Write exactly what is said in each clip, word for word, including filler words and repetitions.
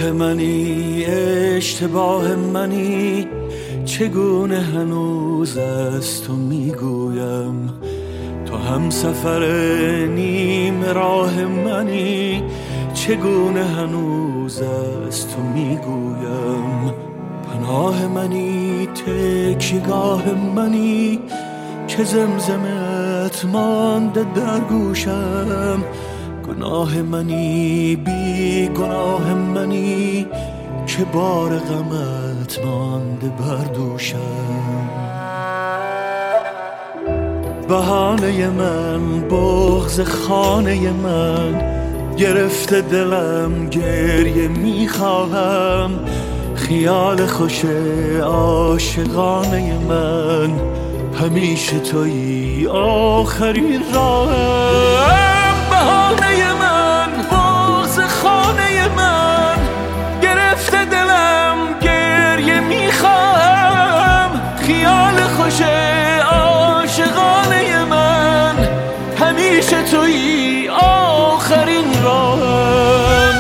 راه منی، اشتباه منی، چگونه هنوز از تو میگویم. تو هم سفر نیم راه منی، چگونه هنوز از تو میگویم. پناه منی، تکیگاه منی، که زمزمت مانده در گوشم. گناه منی، بی گناه منی، که بار غمت مانده بر دوشم. بهانه من، بغض خانه من، گرفته دلم گریه میخواهم. خیال خوش عاشقانه من، همیشه تویی آخرین راهم. بهانه من، بغض خانه من، گرفته دلم گریه میخواهم. خیال خوش عاشقانه من، همیشه تویی آخرین راهم.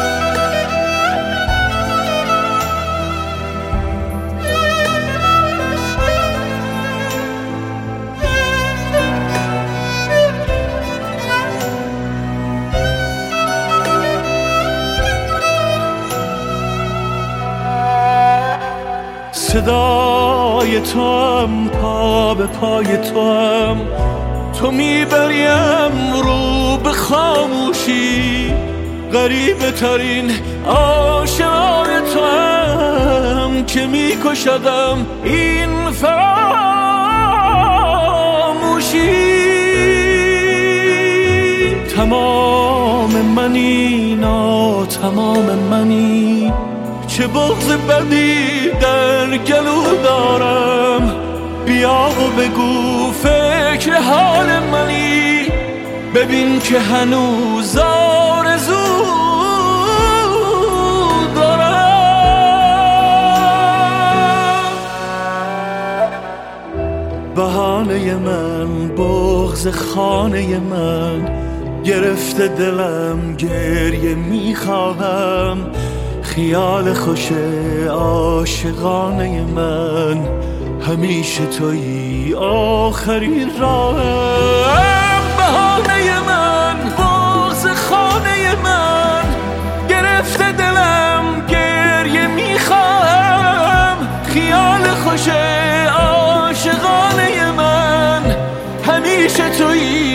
صدای تو هم، پا به پای تو هم، تو میبریم رو به خاموشی. غریبه ترین آشنای تو هم، که میکشدم این فراموشی. تمام منی، نا تمام منی، چه بغض بدی در گلو دارم. بیا و بگو فکر حال منی، ببین که هنوز آرزو دارم. بهانه من، بغض خانه من، گرفته دلم گریه میخواهم. خیال خوش عاشقانه من، همیشه تویی آخرین راهم. بهانه من، بغض خانه من، گرفته دلم گریه میخواهم. خیال خوش عاشقانه من، همیشه تویی